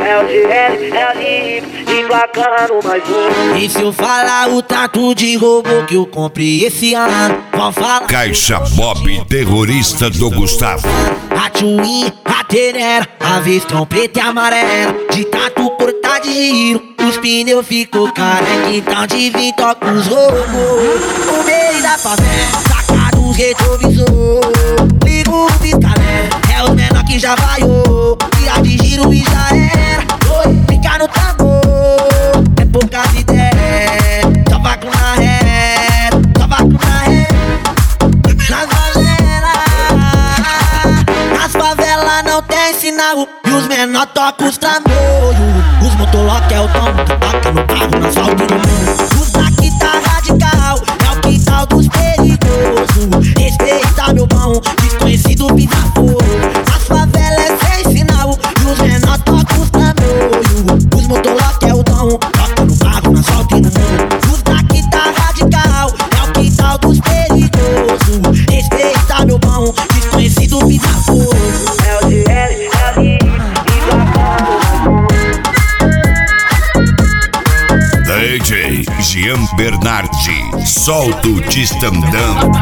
LGL, LI, emplacando mais um. E se eu falar o tanto de robô que eu comprei esse ano, vão falar. Caixa Bob, terrorista do Gustavo. A Twin, a Tenera, a Vestron preta e amarela. De tanto cortar de giro, os pneus ficou careca. Então de vir toca os robôs no meio da favela, saca dos retrovisor. Liga o pisca-alerta, é os menor que já vaiou. Tira de giro e já era. Oi, fica no tambor, é poucas ideias. Só vai com na ré, só vai com na ré. Nas favelas não tem sinal e os menor tocam os trambolhos. Os motolock é o tom que toca no carro, no asfalto e no mundo. Os daqui tá radical, é o quintal dos perigosos. Respeita meu pão, desconhecido pisa fogo. Nas favelas é sem sinal e os menor tocam os trambolhos. Os motolock é o tom, toca no carro, no asfalto e no mundo. Os daqui tá radical, é o quintal dos perigosos. Respeita meu pão, desconhecido pisa fogo. LGL, LI, emplacando mais um. DJ Jean Bernardi, solta o Tistandão.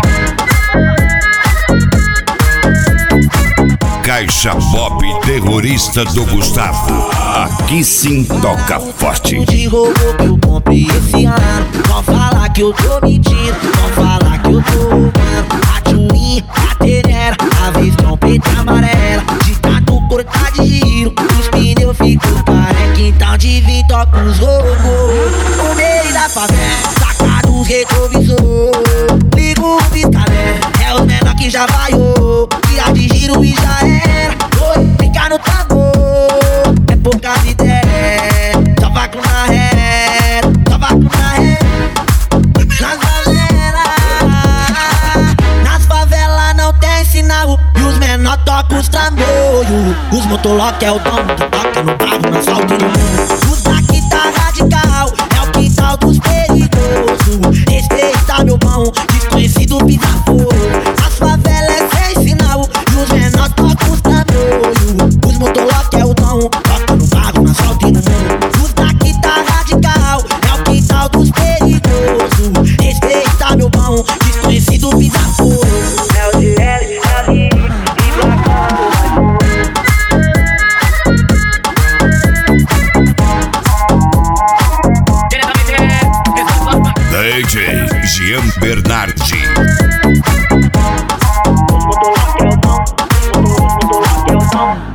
Caixa Bob, terrorista do Gustavo. Aqui sim toca forte. De robô que eu comprei esse ano, vão falar que eu tô mentindo, vão falar que eu tô roubando. A Twin, a Tenera, a Vestron preta e amarela. De tanto cortar de giro, os pneus ficou careca. Então de vir toca os robôs no meio da favela, saca dos retrovisor. Liga o pisca-alerta, é os menor que já vaiou. Tira de giro e já era. Oi, fica no tambor, é poucas ideias. Só vai com na ré, só vai com na ré. Nas favelas não tem sinal e os menor tocam os trambolhos. Os motolock é o tom que toca no carro, no asfalto e no mundo. Os daqui tá radical, é o quintal dos perigosos. Respeita meu pão, desconhecido pisa fogo. Nas favelas é sem sinal e os menor tocam os trambolhos. Os motolock é o tom, toca no carro, no asfalto e no mundo. Os daqui tá radical, é o quintal dos perigosos. Respeita meu pão, desconhecido pisa fogo. LGL, LI, emplacando mais um. DJ Jean Bernardi. Os motolock é o tom, os motolock é o tom.